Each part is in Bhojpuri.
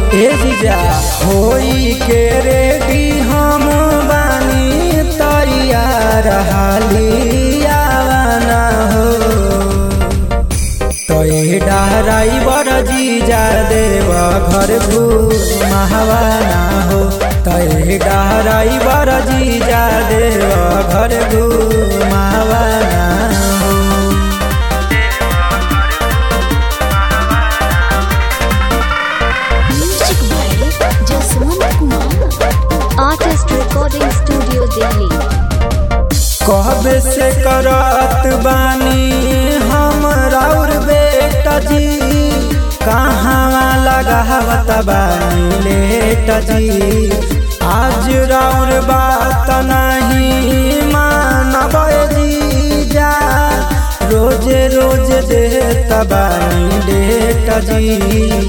ए जीजा होई के रेडी हम बानी तैयार हालिया ना हो तो ये ड्राइवर जीजा देव घर घूमावाना हो तो ये ड्राइवर जीजा देव घर घूमावाना हो। Artist recording studio Delhi. कबे से करत बानी हम राउर बेटा जी कहाँ लगावत बानी लेट जी आज राउर बात नहीं मानब जीजा रोज रोज देत बानी लेट जी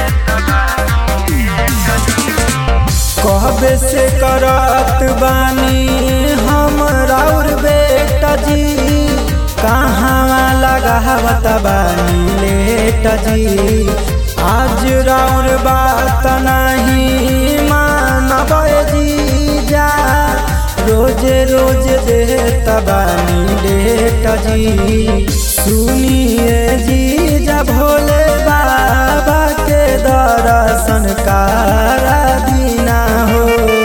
कबे से करत बानी हम राउर बेटा जी कहाँ लगावत बानी लेट जी आज राउर बात नहीं मानब जीजा रोज रोज देत बानी लेट जी सुनिए जीजा भोले बाबा के दर्शन करा दीना हो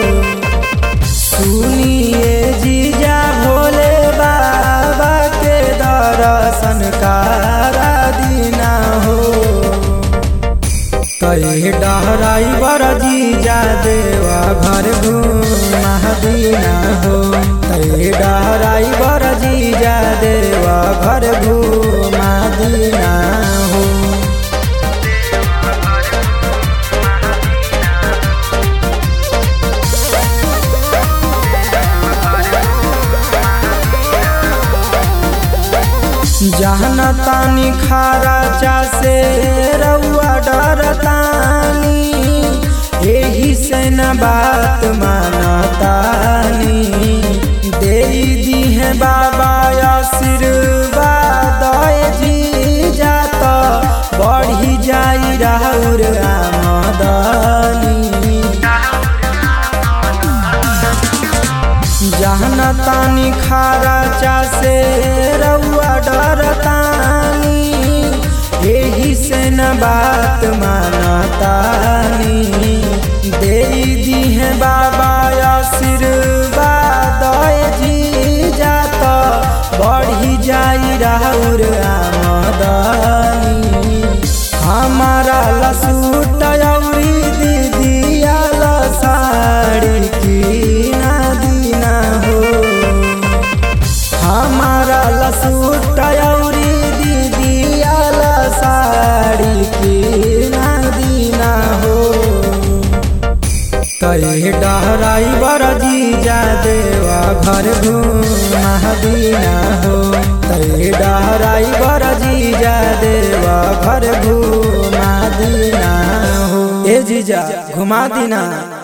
सुनिए जीजा भोले बाबा के दर्शन करा दीना हो कई ड्राइवर जीजा देवा घर घूमा दीना हो कई ड्राइवर जीजा देवा घर घूमा दीना हो। जहना तानी खारा से रउआ डरतानी यही से न बात मानतानी दे दी है बाबा आशीर्वाद जीजा तो बढ़ी जाई राउर आमदनी जहना तानी खारा से रउआ डरतानी यही से न बात मानतानी दे दी है बाबा आशीर्वाद जीजा तो बढ़ी जाई राउर आमदनी हमारा लसूट औरी दीदिया साड़ी की ना दीना हो हमारा लसूट औरी दीदिया साड़ी की ना दीना हो कई ड्राइवर जीजा देवा घर घूमा दीना हो कई ड्राइवर जीजा देवा घर घूमा दीना हो ए जीजा घुमा दीना।